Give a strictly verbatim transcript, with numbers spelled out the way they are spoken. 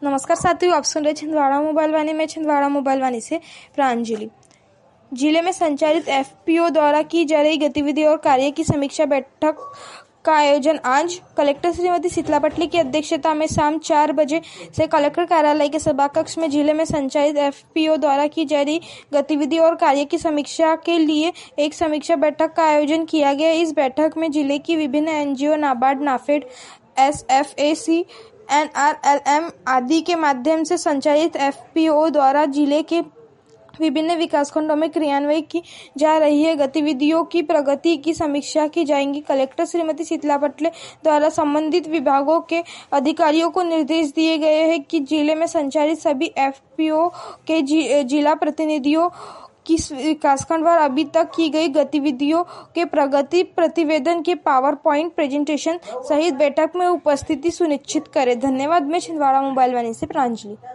नमस्कार साथियों, आप सुन रहे छिंदवाड़ा मोबाइल वाणी में छिंदवाड़ा मोबाइल वाणी से प्रांजलि। जिले में संचालित एफपीओ द्वारा की जा रही गतिविधि और कार्य की समीक्षा बैठक का आयोजन आज कलेक्टर श्रीमती शीतला पटले की अध्यक्षता में शाम चार बजे से कलेक्टर कार्यालय के सभाकक्ष में जिले में संचालित एफपीओ द्वारा की जा रही गतिविधि और कार्य की समीक्षा के लिए एक समीक्षा बैठक का आयोजन किया गया। इस बैठक में जिले की विभिन्न NGO, NABARD, NAFED, SFAC, NRLM आदि के माध्यम से संचालित एफपीओ द्वारा जिले के विभिन्न विकासखंडों में क्रियान्वयन की जा रही है गतिविधियों की प्रगति की समीक्षा की जाएगी। कलेक्टर श्रीमती शीतला पटले द्वारा संबंधित विभागों के अधिकारियों को निर्देश दिए गए हैं कि जिले में संचालित सभी एफपीओ के जिला प्रतिनिधियों की विकासखंडवार अभी तक की गई गतिविधियों के प्रगति प्रतिवेदन के पावर पॉइंट प्रेजेंटेशन सहित बैठक में उपस्थिति सुनिश्चित करें। धन्यवाद। मैं छिंदवाड़ा मोबाइल वाणी से प्रांजलि।